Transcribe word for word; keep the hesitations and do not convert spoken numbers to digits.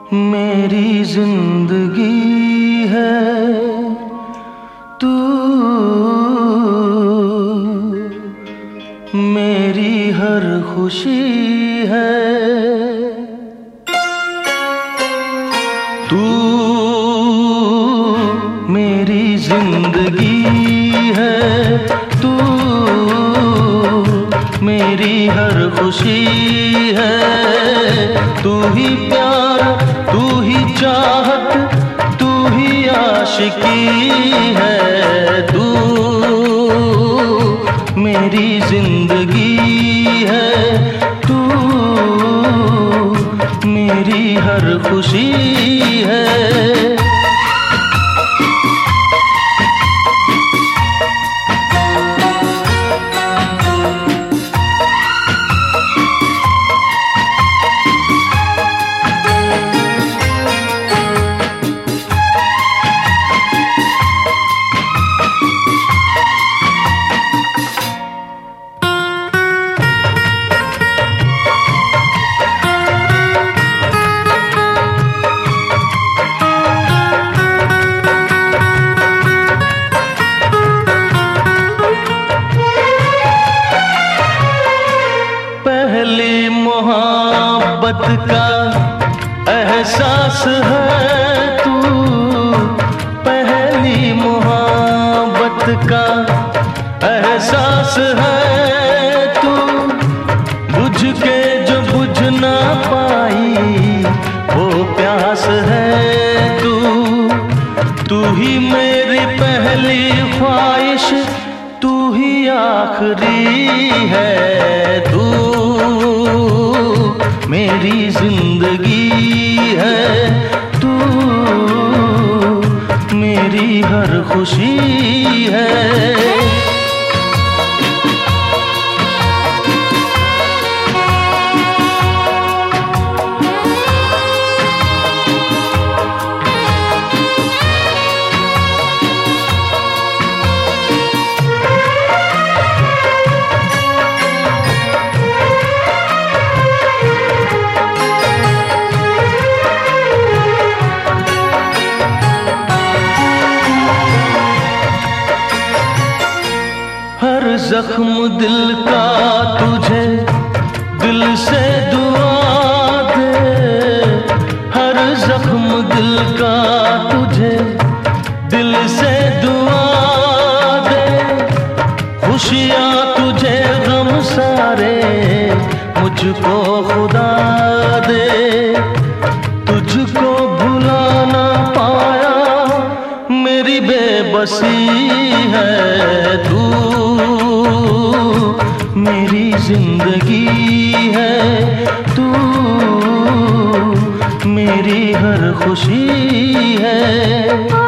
मेरी जिंदगी है तू, मेरी हर खुशी है तू, मेरी जिंदगी है तू, मेरी हर खुशी है। तू ही प्यार, तू ही चाहत, तू ही आशिकी है। तू मेरी जिंदगी है तू, मेरी हर खुशी है। पहली मोहब्बत का एहसास है तू, पहली मोहब्बत का एहसास है तू। बुझ के जो बुझ ना पाई वो प्यास है तू। तू ही मेरी पहली ख्वाहिश, तू ही आखिरी है। तू मेरी जिंदगी है तू, मेरी हर खुशी है। हर जख्म दिल का तुझे दिल से दुआ दे, हर जख्म दिल का तुझे दिल से दुआ दे। खुशियाँ तुझे गम सारे मुझको खुदा दे। तुझको भुला ना पाया मेरी बेबसी है तू, मेरी जिंदगी है तू, मेरी हर खुशी है।